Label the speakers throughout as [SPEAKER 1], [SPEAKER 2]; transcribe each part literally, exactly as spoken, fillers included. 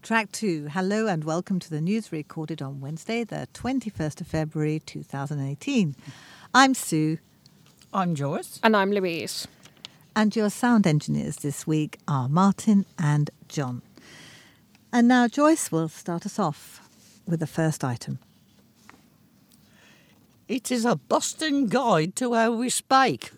[SPEAKER 1] Track two. Hello and welcome to the news recorded on Wednesday, the twenty-first of February, two thousand eighteen. I'm Sue.
[SPEAKER 2] I'm Joyce.
[SPEAKER 3] And I'm Louise.
[SPEAKER 1] And your sound engineers this week are Martin and John. And now Joyce will start us off with the first item.
[SPEAKER 2] It is a busting guide to how we spake.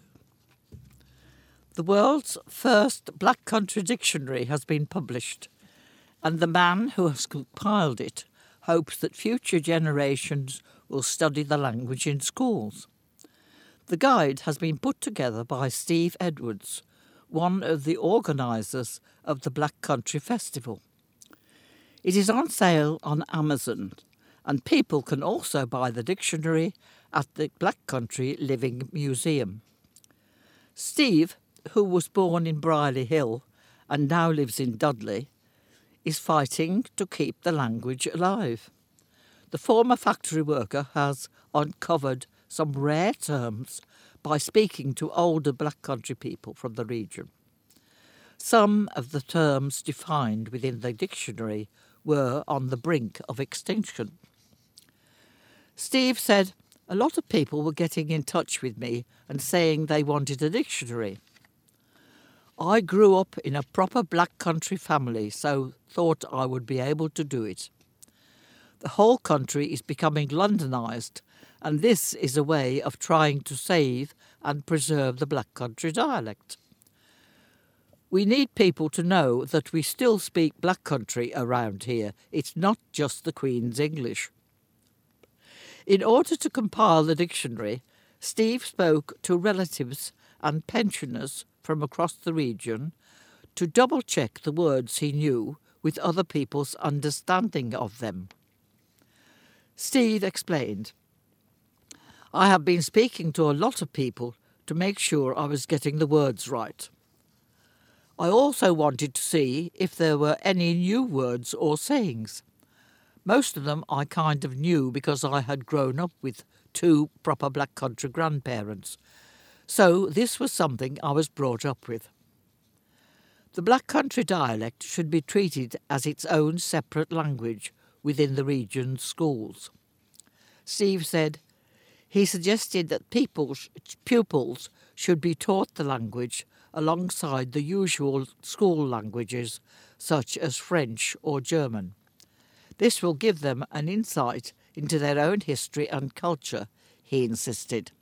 [SPEAKER 2] The world's first Black Country dictionary has been published, and the man who has compiled it hopes that future generations will study the language in schools. The guide has been put together by Steve Edwards, one of the organisers of the Black Country Festival. It is on sale on Amazon, and people can also buy the dictionary at the Black Country Living Museum. Steve, who was born in Brierley Hill and now lives in Dudley, is fighting to keep the language alive. The former factory worker has uncovered some rare terms by speaking to older Black Country people from the region. Some of the terms defined within the dictionary were on the brink of extinction. Steve said, "A lot of people were getting in touch with me and saying they wanted a dictionary. I grew up in a proper Black Country family, so thought I would be able to do it. The whole country is becoming Londonised, and this is a way of trying to save and preserve the Black Country dialect. We need people to know that we still speak Black Country around here. It's not just the Queen's English." In order to compile the dictionary, Steve spoke to relatives and pensioners from across the region to double-check the words he knew with other people's understanding of them. Steve explained, "I have been speaking to a lot of people to make sure I was getting the words right. I also wanted to see if there were any new words or sayings. Most of them I kind of knew because I had grown up with two proper Black Country grandparents, so this was something I was brought up with. The Black Country dialect should be treated as its own separate language within the region's schools." Steve said he suggested that people's, pupils should be taught the language alongside the usual school languages such as French or German. This will give them an insight into their own history and culture, he insisted.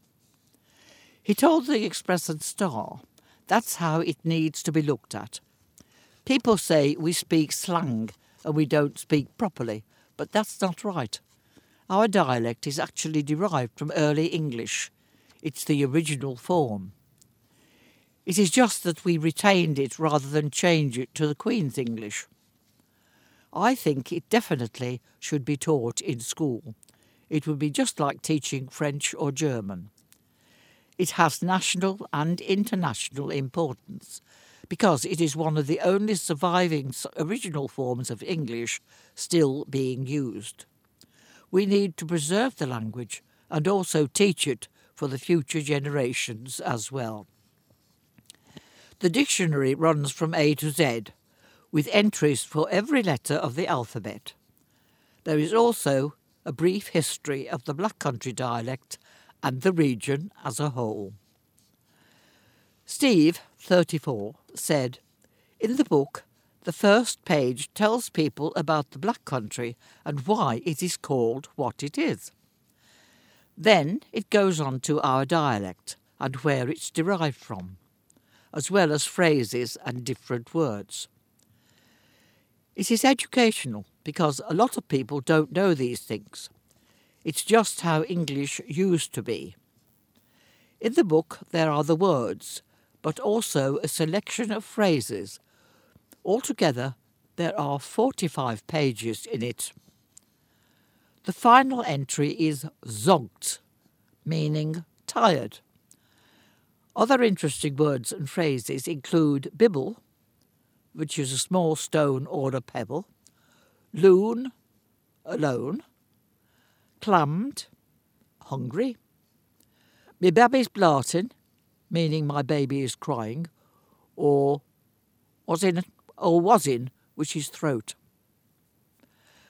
[SPEAKER 2] He told the Express and Star that's how it needs to be looked at. People say we speak slang and we don't speak properly, but that's not right. Our dialect is actually derived from early English. It's the original form. It is just that we retained it rather than change it to the Queen's English. I think it definitely should be taught in school. It would be just like teaching French or German. It has national and international importance because it is one of the only surviving original forms of English still being used. We need to preserve the language and also teach it for the future generations as well. The dictionary runs from A to Z, with entries for every letter of the alphabet. There is also a brief history of the Black Country dialect and the region as a whole. Steve, thirty-four, said, "In the book, the first page tells people about the Black Country and why it is called what it is. Then it goes on to our dialect and where it's derived from, as well as phrases and different words. It is educational because a lot of people don't know these things. It's just how English used to be. In the book there are the words, but also a selection of phrases. Altogether, there are forty-five pages in it. The final entry is zogt, meaning tired. Other interesting words and phrases include bibble, which is a small stone or a pebble, loon, alone, clammed, hungry, me baby's blartin, meaning my baby is crying, or was in, or was in, which is throat.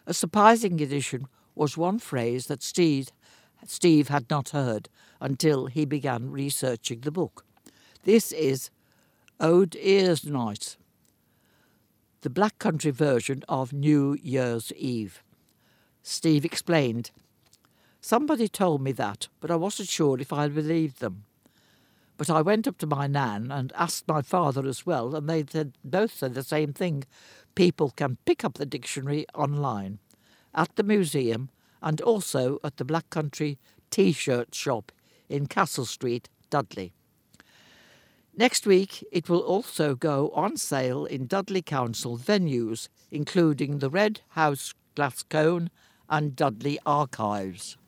[SPEAKER 2] A surprising addition was one phrase that Steve, Steve had not heard until he began researching the book. This is Old Year's Night, the Black Country version of New Year's Eve. Steve explained, "Somebody told me that, but I wasn't sure if I believed them. But I went up to my nan and asked my father as well, and they said, both said the same thing. People can pick up the dictionary online, at the museum, and also at the Black Country T-shirt shop in Castle Street, Dudley. Next week, it will also go on sale in Dudley Council venues, including the Red House Glascone and Dudley Archives."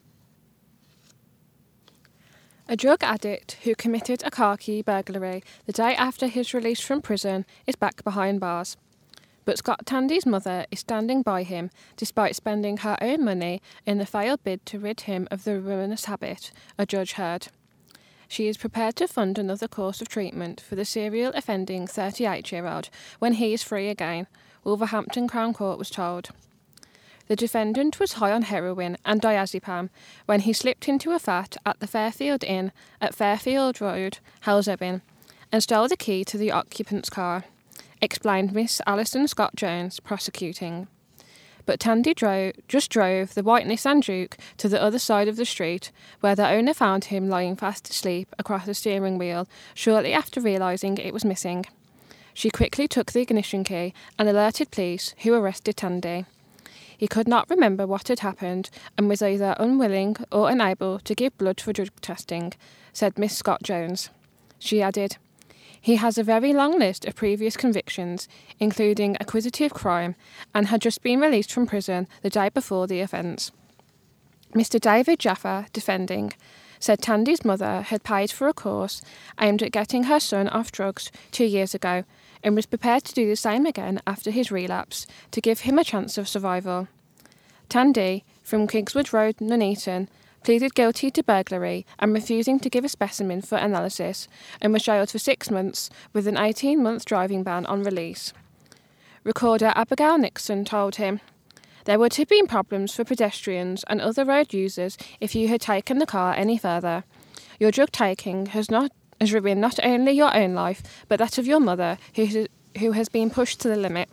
[SPEAKER 3] A drug addict who committed a car key burglary the day after his release from prison is back behind bars. But Scott Tandy's mother is standing by him despite spending her own money in the failed bid to rid him of the ruinous habit, a judge heard. She is prepared to fund another course of treatment for the serial offending thirty-eight-year-old when he is free again, Wolverhampton Crown Court was told. The defendant was high on heroin and diazepam when he slipped into a flat at the Fairfield Inn at Fairfield Road, Halesowen, and stole the key to the occupant's car, explained Miss Alison Scott Jones, prosecuting. But Tandy drove, just drove the white Nissan Juke to the other side of the street, where the owner found him lying fast asleep across the steering wheel shortly after realising it was missing. She quickly took the ignition key and alerted police, who arrested Tandy. He could not remember what had happened and was either unwilling or unable to give blood for drug testing, said Miss Scott Jones. She added, "He has a very long list of previous convictions, including acquisitive crime, and had just been released from prison the day before the offence." Mister David Jaffa, defending, said Tandy's mother had paid for a course aimed at getting her son off drugs two years ago and was prepared to do the same again after his relapse to give him a chance of survival. Tandy, from Kingswood Road, Nuneaton, pleaded guilty to burglary and refusing to give a specimen for analysis and was jailed for six months with an eighteen-month driving ban on release. Recorder Abigail Nixon told him, "There would have been problems for pedestrians and other road users if you had taken the car any further. Your drug taking has not has ruined not only your own life, but that of your mother, who who has been pushed to the limit."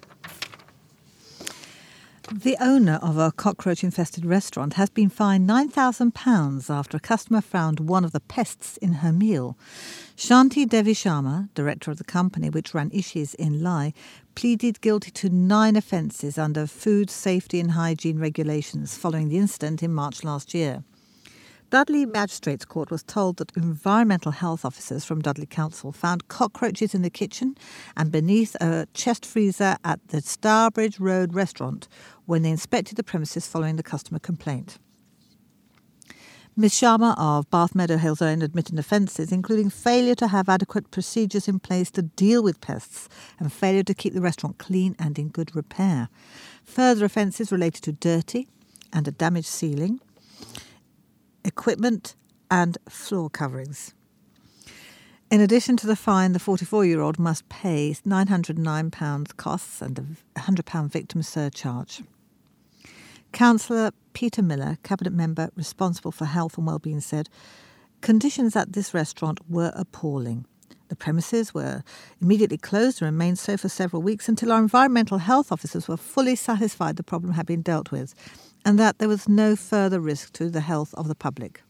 [SPEAKER 1] The owner of a cockroach-infested restaurant has been fined nine thousand pounds after a customer found one of the pests in her meal. Shanti Devi Sharma, director of the company which ran Ishi's in Lai, pleaded guilty to nine offences under food safety and hygiene regulations following the incident in March last year. Dudley Magistrates Court was told that environmental health officers from Dudley Council found cockroaches in the kitchen and beneath a chest freezer at the Stourbridge Road restaurant when they inspected the premises following the customer complaint. Miz Sharma of Bath Meadow Halesowen admitted offences, including failure to have adequate procedures in place to deal with pests and failure to keep the restaurant clean and in good repair. Further offences related to dirty and a damaged ceiling, equipment and floor coverings. In addition to the fine, the forty-four-year-old must pay nine hundred nine pounds costs and a one hundred pounds victim surcharge. Councillor Peter Miller, Cabinet member responsible for health and wellbeing, said, "Conditions at this restaurant were appalling. The premises were immediately closed and remained so for several weeks until our environmental health officers were fully satisfied the problem had been dealt with and that there was no further risk to the health of the public."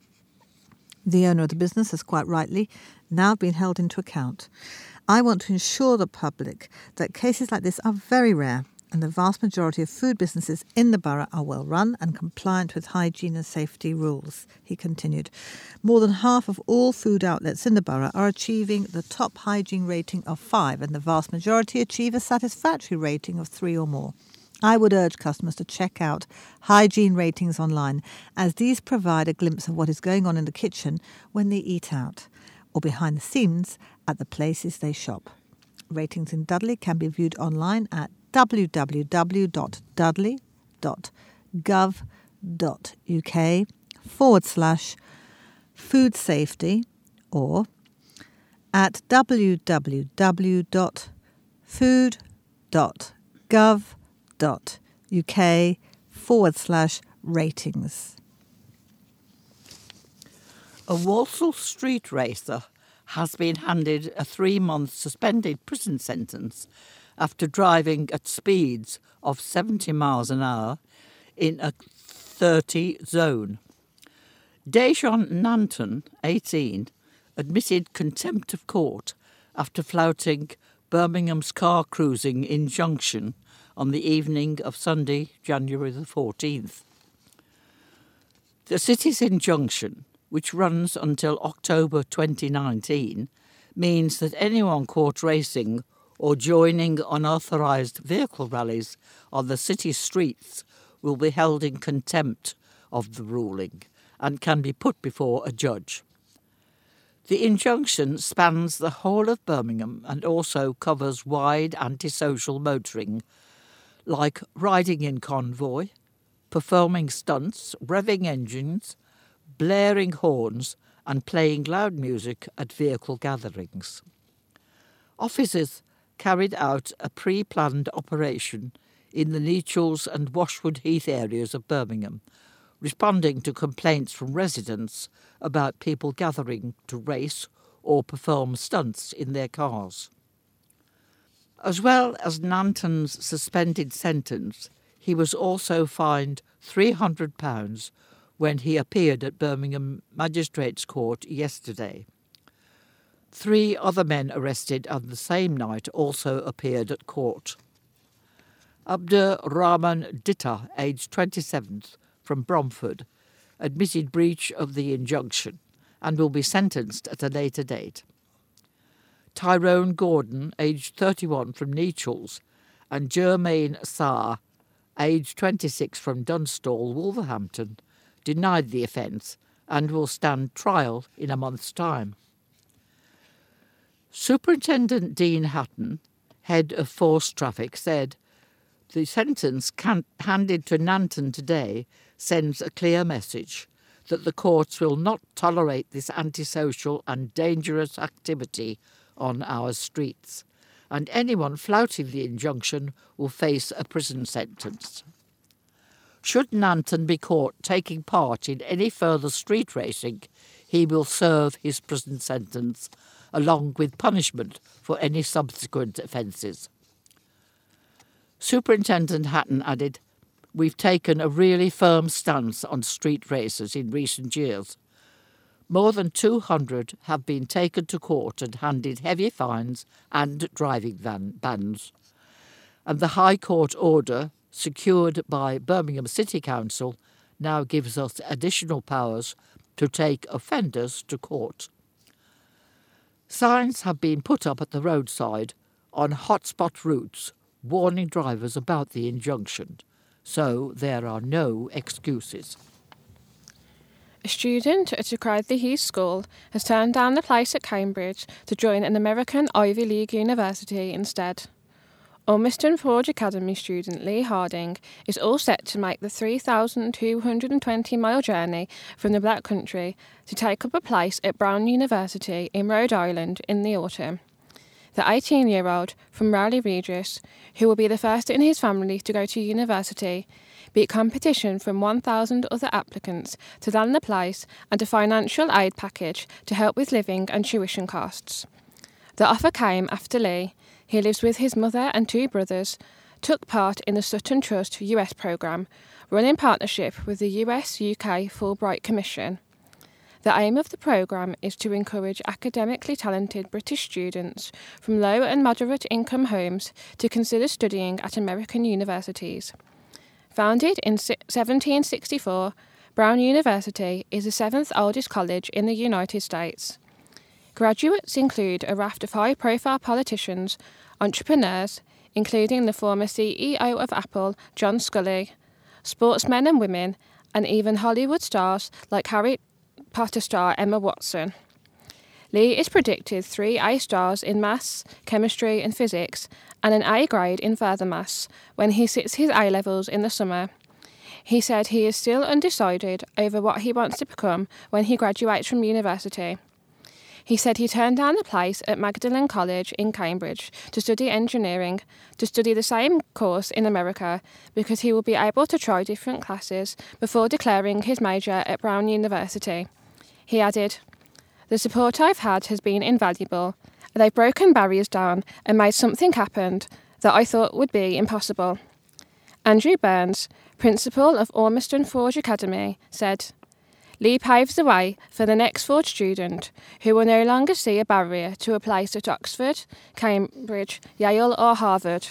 [SPEAKER 1] The owner of the business has quite rightly now been held into account. "I want to ensure the public that cases like this are very rare and the vast majority of food businesses in the borough are well run and compliant with hygiene and safety rules," he continued. "More than half of all food outlets in the borough are achieving the top hygiene rating of five and the vast majority achieve a satisfactory rating of three or more. I would urge customers to check out hygiene ratings online, as these provide a glimpse of what is going on in the kitchen when they eat out, or behind the scenes at the places they shop. Ratings in Dudley can be viewed online at w w w dot dudley dot gov dot u k forward slash food safety or at w w w dot food dot gov dot uk forward slash ratings.
[SPEAKER 2] A Walsall street racer has been handed a three-month suspended prison sentence after driving at speeds of seventy miles an hour in a thirty zone. Dejon Nanton, eighteen, admitted contempt of court after flouting Birmingham's car cruising injunction on the evening of Sunday, January the fourteenth. The city's injunction, which runs until October twenty nineteen, means that anyone caught racing or joining unauthorised vehicle rallies on the city streets will be held in contempt of the ruling and can be put before a judge. The injunction spans the whole of Birmingham and also covers wide antisocial motoring, like riding in convoy, performing stunts, revving engines, blaring horns and playing loud music at vehicle gatherings. Officers carried out a pre-planned operation in the Nechells and Washwood Heath areas of Birmingham, responding to complaints from residents about people gathering to race or perform stunts in their cars. As well as Nanton's suspended sentence, he was also fined three hundred pounds when he appeared at Birmingham Magistrates' Court yesterday. Three other men arrested on the same night also appeared at court. Abdur Rahman Ditta, aged twenty-seven, from Bromford, admitted breach of the injunction and will be sentenced at a later date. Tyrone Gordon, aged thirty-one, from Nechells, and Jermaine Sarr, aged twenty-six, from Dunstall, Wolverhampton, denied the offence and will stand trial in a month's time. Superintendent Dean Hatton, head of Force Traffic, said, "The sentence can- handed to Nanton today sends a clear message that the courts will not tolerate this antisocial and dangerous activity on our streets, and anyone flouting the injunction will face a prison sentence. Should Nanton be caught taking part in any further street racing, he will serve his prison sentence along with punishment for any subsequent offences." Superintendent Hatton added, "We've taken a really firm stance on street races in recent years. More than two hundred have been taken to court and handed heavy fines and driving van bans. And the High Court order, secured by Birmingham City Council, now gives us additional powers to take offenders to court." Signs have been put up at the roadside on hotspot routes warning drivers about the injunction, so there are no excuses.
[SPEAKER 3] A student at Cradley Heath School has turned down the place at Cambridge to join an American Ivy League university instead. Ulmiston Forge Academy student Lee Harding is all set to make the three thousand two hundred twenty mile journey from the Black Country to take up a place at Brown University in Rhode Island in the autumn. The eighteen-year-old from Rowley Regis, who will be the first in his family to go to university, beat competition from one thousand other applicants to land the place and a financial aid package to help with living and tuition costs. The offer came after Lee, who lives with his mother and two brothers, took part in the Sutton Trust U S programme, run in partnership with the U S U K Fulbright Commission. The aim of the programme is to encourage academically talented British students from low and moderate income homes to consider studying at American universities. Founded in seventeen sixty-four, Brown University is the seventh oldest college in the United States. Graduates include a raft of high-profile politicians, entrepreneurs, including the former C E O of Apple, John Sculley, sportsmen and women, and even Hollywood stars like Harry Potter star Emma Watson. Lee is predicted three A stars in maths, chemistry and physics, and an A grade in further maths when he sits his A-levels in the summer. He said he is still undecided over what he wants to become when he graduates from university. He said he turned down a place at Magdalen College in Cambridge to study engineering, to study the same course in America, because he will be able to try different classes before declaring his major at Brown University. He added, "The support I've had has been invaluable. They've broken barriers down and made something happen that I thought would be impossible." Andrew Burns, principal of Ormiston Forge Academy, said, "Lee paves the way for the next Forge student who will no longer see a barrier to a place at Oxford, Cambridge, Yale or Harvard."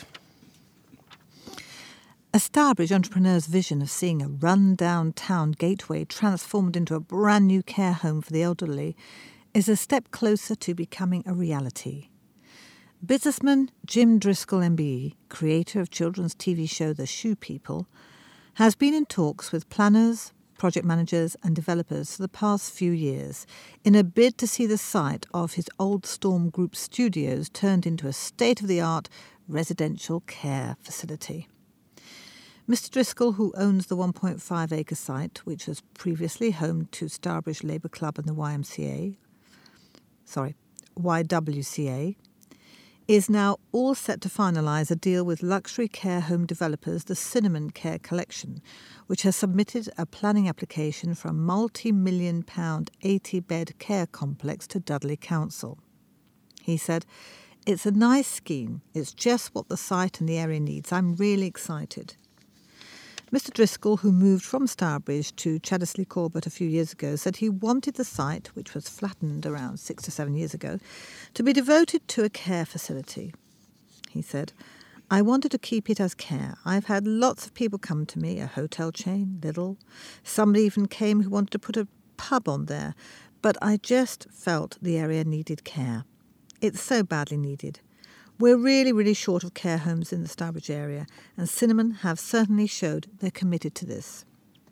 [SPEAKER 1] A Stourbridge entrepreneur's vision of seeing a run-down town gateway transformed into a brand new care home for the elderly is a step closer to becoming a reality. Businessman Jim Driscoll M B E, creator of children's T V show The Shoe People, has been in talks with planners, project managers and developers for the past few years in a bid to see the site of his Old Storm Group studios turned into a state-of-the-art residential care facility. Mister Driscoll, who owns the one point five acre site, which was previously home to Stourbridge Labour Club and the Y M C A, sorry, Y W C A, is now all set to finalise a deal with luxury care home developers, the Cinnamon Care Collection, which has submitted a planning application for a multi-million pound eighty-bed care complex to Dudley Council. He said, "It's a nice scheme. It's just what the site and the area needs. I'm really excited." Mister Driscoll, who moved from Stourbridge to Chaddesley Corbett a few years ago, said he wanted the site, which was flattened around six to seven years ago, to be devoted to a care facility. He said, "I wanted to keep it as care. I've had lots of people come to me, a hotel chain, Lidl. Somebody even came who wanted to put a pub on there, but I just felt the area needed care. It's so badly needed. We're really, really short of care homes in the Stourbridge area, and Cinnamon have certainly showed they're committed to this."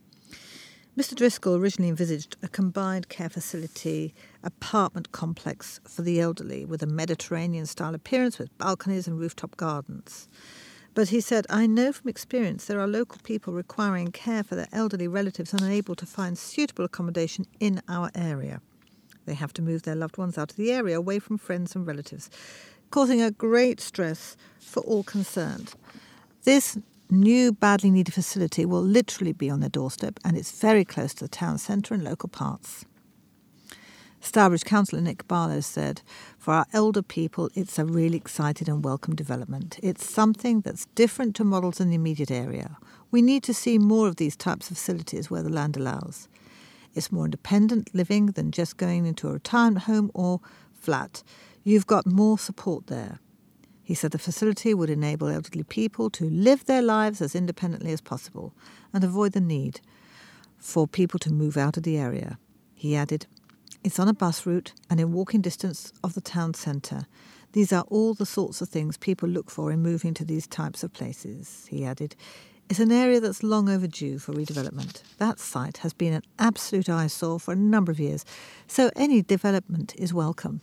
[SPEAKER 1] Mister Driscoll originally envisaged a combined care facility apartment complex for the elderly with a Mediterranean-style appearance with balconies and rooftop gardens. But he said, "I know from experience there are local people requiring care for their elderly relatives unable to find suitable accommodation in our area. They have to move their loved ones out of the area away from friends and relatives, causing a great stress for all concerned. This new badly needed facility will literally be on their doorstep, and it's very close to the town centre and local parks." Stourbridge Councillor Nick Barlow said, "For our elder people, it's a really excited and welcome development. It's something that's different to models in the immediate area. We need to see more of these types of facilities where the land allows. It's more independent living than just going into a retirement home or flat. You've got more support there." He said the facility would enable elderly people to live their lives as independently as possible and avoid the need for people to move out of the area. He added, "It's on a bus route and in walking distance of the town centre. These are all the sorts of things people look for in moving to these types of places." He added, "It's an area that's long overdue for redevelopment. That site has been an absolute eyesore for a number of years, so any development is welcome."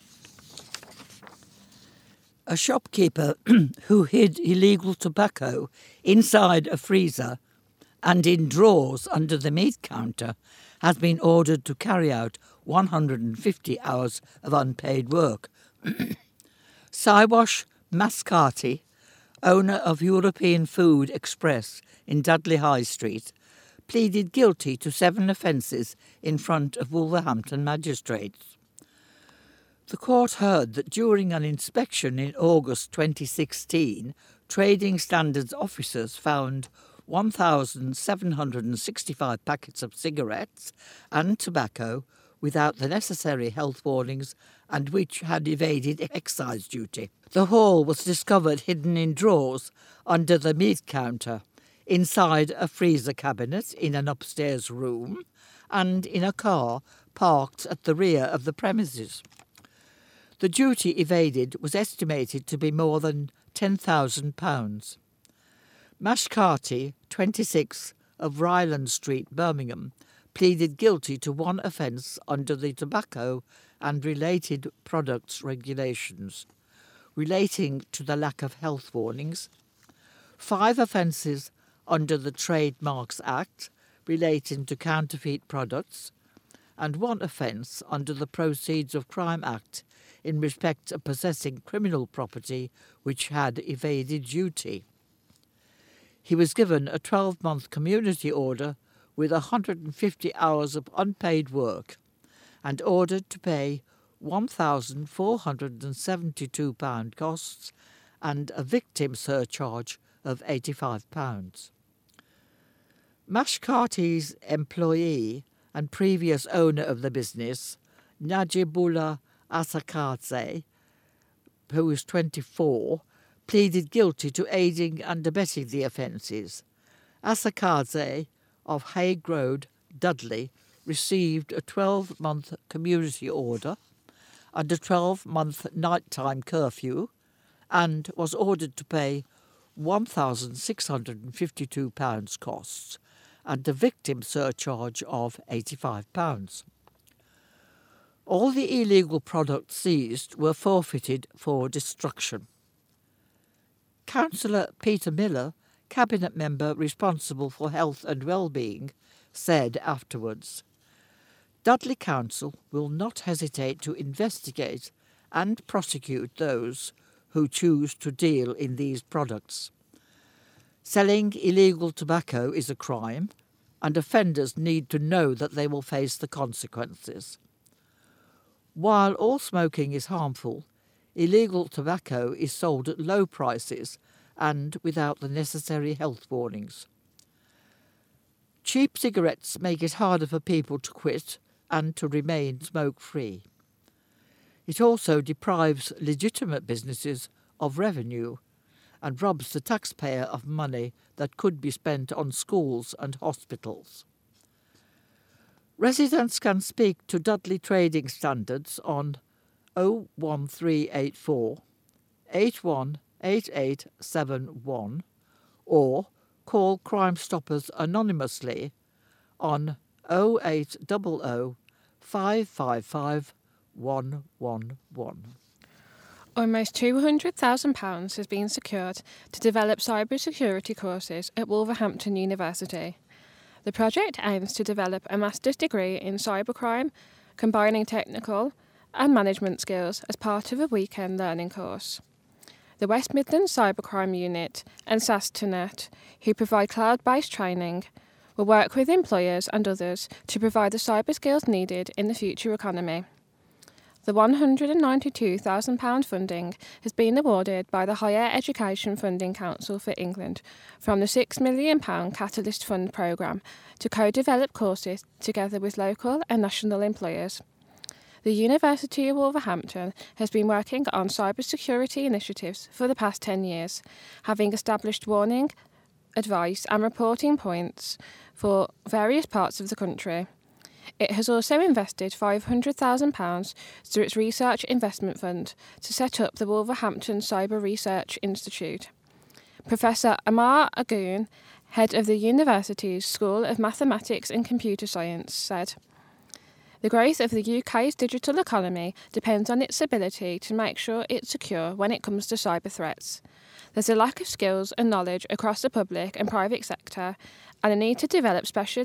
[SPEAKER 2] A shopkeeper who hid illegal tobacco inside a freezer and in drawers under the meat counter has been ordered to carry out one hundred fifty hours of unpaid work. Siwash Mascati, owner of European Food Express in Dudley High Street, pleaded guilty to seven offences in front of Wolverhampton magistrates. The court heard that during an inspection in August twenty sixteen, Trading Standards officers found one thousand seven hundred sixty-five packets of cigarettes and tobacco without the necessary health warnings and which had evaded excise duty. The haul was discovered hidden in drawers under the meat counter, inside a freezer cabinet in an upstairs room, and in a car parked at the rear of the premises. The duty evaded was estimated to be more than ten thousand pounds. Mashkati, twenty-six, of Ryland Street, Birmingham, pleaded guilty to one offence under the Tobacco and Related Products Regulations, relating to the lack of health warnings, five offences under the Trademarks Act, relating to counterfeit products, and one offence under the Proceeds of Crime Act in respect of possessing criminal property which had evaded duty. He was given a twelve-month community order with one hundred fifty hours of unpaid work and ordered to pay one thousand four hundred seventy-two pounds costs and a victim surcharge of eighty-five pounds. Mashkati's employee and previous owner of the business, Najibullah Asakadze, who was twenty-four, pleaded guilty to aiding and abetting the offences. Asakadze of Hague Road, Dudley, received a twelve-month community order and a twelve-month nighttime curfew and was ordered to pay one thousand six hundred fifty-two pounds costs and a victim surcharge of eighty-five pounds. All the illegal products seized were forfeited for destruction. Councillor Peter Miller, Cabinet member responsible for health and well-being, said afterwards, "Dudley Council will not hesitate to investigate and prosecute those who choose to deal in these products. Selling illegal tobacco is a crime, and offenders need to know that they will face the consequences. While all smoking is harmful, illegal tobacco is sold at low prices and without the necessary health warnings. Cheap cigarettes make it harder for people to quit and to remain smoke-free. It also deprives legitimate businesses of revenue and robs the taxpayer of money that could be spent on schools and hospitals. Residents can speak to Dudley Trading Standards on oh one three eight four, eight one eight eight seven one or call Crime Stoppers anonymously on oh eight hundred, five five five, one one one.
[SPEAKER 3] Almost two hundred thousand pounds has been secured to develop cybersecurity courses at Wolverhampton University. The project aims to develop a master's degree in cybercrime, combining technical and management skills as part of a weekend learning course. The West Midlands Cybercrime Unit and SaaS2Net, who provide cloud-based training, will work with employers and others to provide the cyber skills needed in the future economy. The one hundred ninety-two thousand pounds funding has been awarded by the Higher Education Funding Council for England from the six million pounds Catalyst Fund programme to co-develop courses together with local and national employers. The University of Wolverhampton has been working on cybersecurity initiatives for the past ten years, having established warning, advice and reporting points for various parts of the country. It has also invested five hundred thousand pounds through its Research Investment Fund to set up the Wolverhampton Cyber Research Institute. Professor Amar Agoon, head of the university's School of Mathematics and Computer Science, said, "The growth of the U K's digital economy depends on its ability to make sure it's secure when it comes to cyber threats. There's a lack of skills and knowledge across the public and private sector, and a need to develop special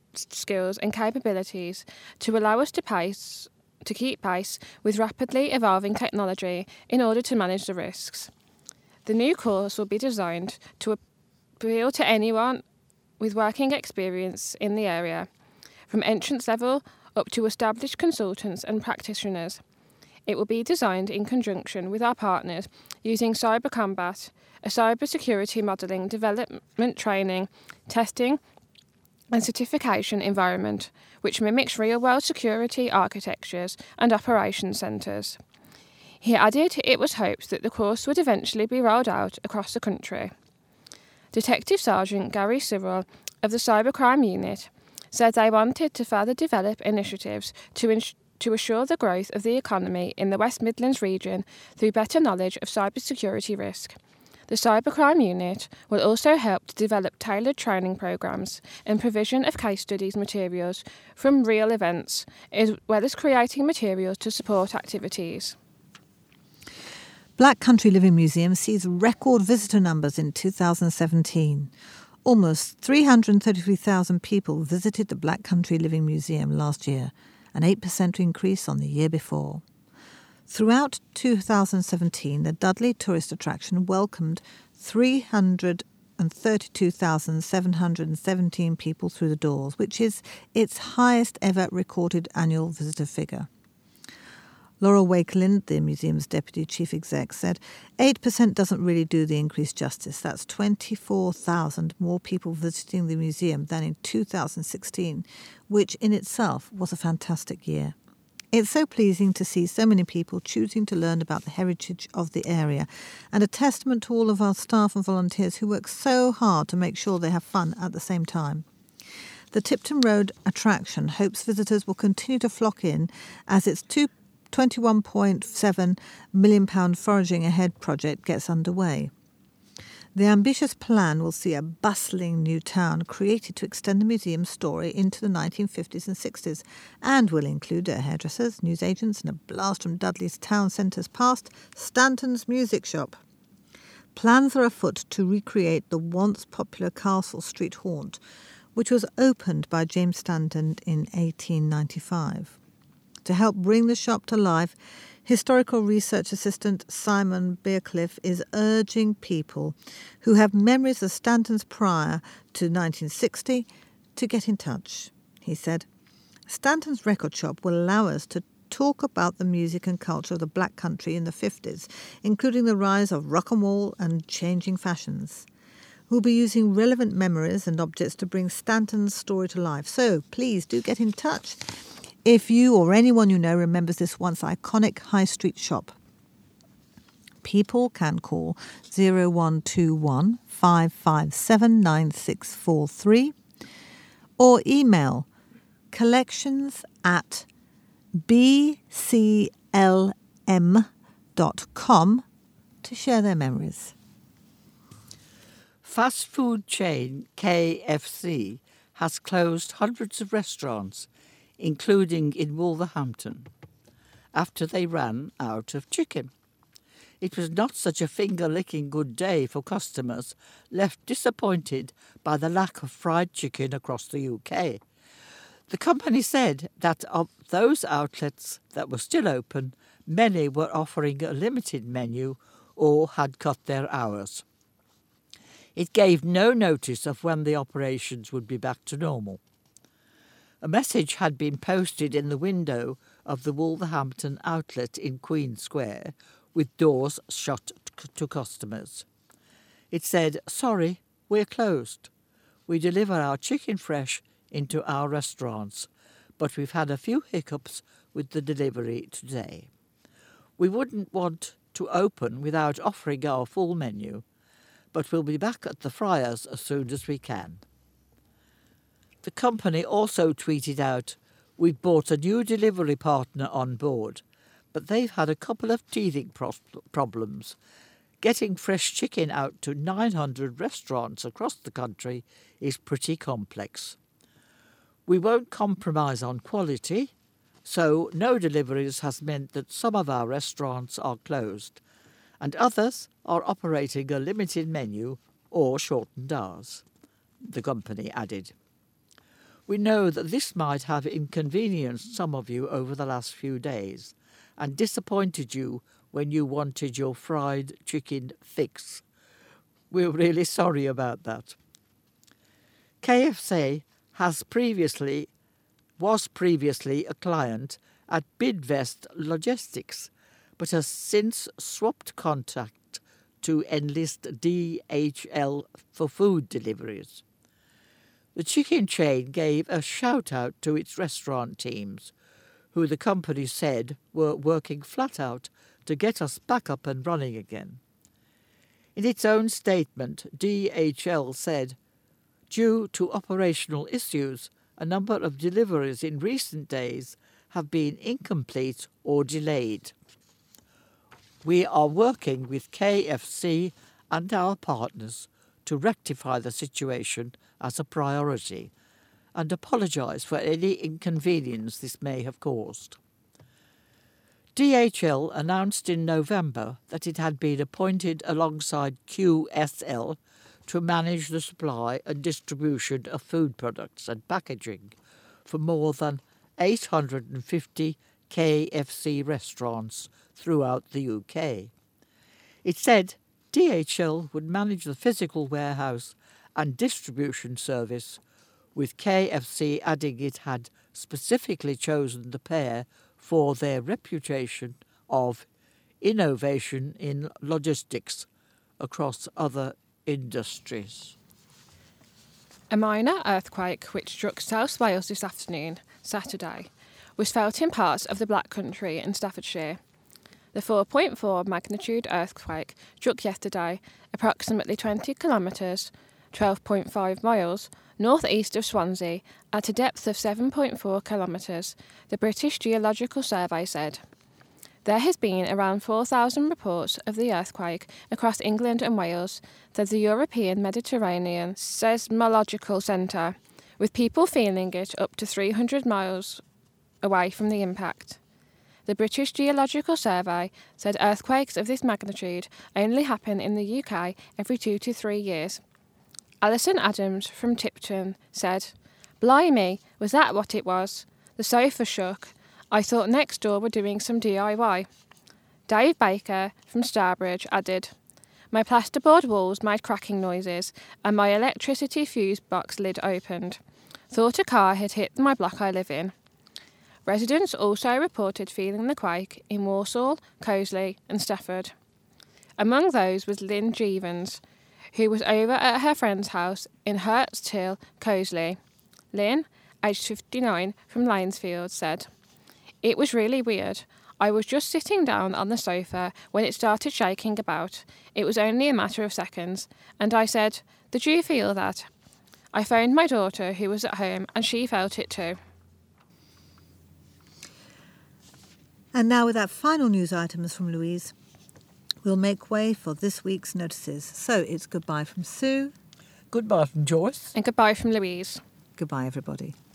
[SPEAKER 3] skills and capabilities to allow us to pace, to keep pace with rapidly evolving technology in order to manage the risks. The new course will be designed to appeal to anyone with working experience in the area, from entrance level up to established consultants and practitioners. It will be designed in conjunction with our partners using Cyber Combat, a cybersecurity modelling, development training, testing and certification environment which mimics real-world security architectures and operations centres." He added it was hoped that the course would eventually be rolled out across the country. Detective Sergeant Gary Cyril of the Cybercrime Unit said they wanted to further develop initiatives to ins- to assure the growth of the economy in the West Midlands region through better knowledge of cybersecurity risk. The Cybercrime Unit will also help to develop tailored training programmes and provision of case studies materials from real events, as well as creating materials to support activities.
[SPEAKER 1] Black Country Living Museum sees record visitor numbers in two thousand seventeen. Almost three hundred thirty-three thousand people visited the Black Country Living Museum last year, an eight percent increase on the year before. Throughout two thousand seventeen, the Dudley tourist attraction welcomed three hundred thirty-two thousand seven hundred seventeen people through the doors, which is its highest ever recorded annual visitor figure. Laura Wakeland, the museum's deputy chief exec, said, eight percent doesn't really do the increased justice. That's twenty-four thousand more people visiting the museum than in two thousand sixteen, which in itself was a fantastic year. It's so pleasing to see so many people choosing to learn about the heritage of the area, and a testament to all of our staff and volunteers who work so hard to make sure they have fun at the same time. The Tipton Road attraction hopes visitors will continue to flock in as its twenty-one point seven million pounds Foraging Ahead project gets underway. The ambitious plan will see a bustling new town created to extend the museum's story into the nineteen fifties and sixties, and will include hairdressers, newsagents, and a blast from Dudley's town centre's past, Stanton's Music Shop. Plans are afoot to recreate the once popular Castle Street haunt, which was opened by James Stanton in eighteen ninety-five. To help bring the shop to life, Historical Research Assistant Simon Bearcliffe is urging people who have memories of Stanton's prior to nineteen sixty to get in touch. He said, Stanton's record shop will allow us to talk about the music and culture of the Black Country in the fifties, including the rise of rock and roll and changing fashions. We'll be using relevant memories and objects to bring Stanton's story to life. So please do get in touch if you or anyone you know remembers this once iconic high street shop. People can call zero one two one, five five seven, nine six four three or email collections at b c l m dot com to share their memories.
[SPEAKER 2] Fast food chain K F C has closed hundreds of restaurants, including in Wolverhampton, after they ran out of chicken. It was not such a finger-licking good day for customers left disappointed by the lack of fried chicken across the U K. The company said that of those outlets that were still open, many were offering a limited menu or had cut their hours. It gave no notice of when the operations would be back to normal. A message had been posted in the window of the Wolverhampton outlet in Queen Square, with doors shut to customers. It said, "Sorry, we're closed. We deliver our chicken fresh into our restaurants, but we've had a few hiccups with the delivery today. We wouldn't want to open without offering our full menu, but we'll be back at the Friars as soon as we can." The company also tweeted out, "We've brought a new delivery partner on board, but they've had a couple of teething pro- problems. Getting fresh chicken out to nine hundred restaurants across the country is pretty complex. We won't compromise on quality, so no deliveries has meant that some of our restaurants are closed, and others are operating a limited menu or shortened hours," the company added. "We know that this might have inconvenienced some of you over the last few days and disappointed you when you wanted your fried chicken fix. We're really sorry about that." K F C has previously was previously a client at Bidvest Logistics, but has since swapped contact to enlist D H L for food deliveries. The chicken chain gave a shout-out to its restaurant teams, who the company said were working flat out to get us back up and running again. In its own statement, D H L said, "Due to operational issues, a number of deliveries in recent days have been incomplete or delayed. We are working with K F C and our partners to rectify the situation as a priority and apologise for any inconvenience this may have caused." D H L announced in November that it had been appointed alongside Q S L to manage the supply and distribution of food products and packaging for more than eight hundred fifty K F C restaurants throughout the U K. It said D H L would manage the physical warehouse and distribution service, with K F C adding it had specifically chosen the pair for their reputation of innovation in logistics across other industries.
[SPEAKER 3] A minor earthquake which struck South Wales this afternoon, Saturday, was felt in parts of the Black Country in Staffordshire. The four point four magnitude earthquake struck yesterday approximately twenty kilometres, twelve point five miles, north-east of Swansea at a depth of seven point four kilometres, the British Geological Survey said. There has been around four thousand reports of the earthquake across England and Wales, said the European Mediterranean Seismological Centre, with people feeling it up to three hundred miles away from the impact. The British Geological Survey said earthquakes of this magnitude only happen in the U K every two to three years. Alison Adams from Tipton said, "Blimey, was that what it was? The sofa shook. I thought next door were doing some D I Y. Dave Baker from Starbridge added, "My plasterboard walls made cracking noises and my electricity fuse box lid opened. Thought a car had hit my block I live in." Residents also reported feeling the quake in Walsall, Cosley and Stafford. Among those was Lynn Jevons, who was over at her friend's house in Hurst Hill, Cosley. Lynn, aged fifty-nine, from Lanesfield, said, "It was really weird. I was just sitting down on the sofa when it started shaking about. It was only a matter of seconds, and I said, 'Did you feel that?' I phoned my daughter, who was at home, and she felt it too."
[SPEAKER 1] And now, with that final news items from Louise, we'll make way for this week's notices. So it's goodbye from Sue.
[SPEAKER 2] Goodbye from Joyce.
[SPEAKER 3] And goodbye from Louise.
[SPEAKER 1] Goodbye, everybody.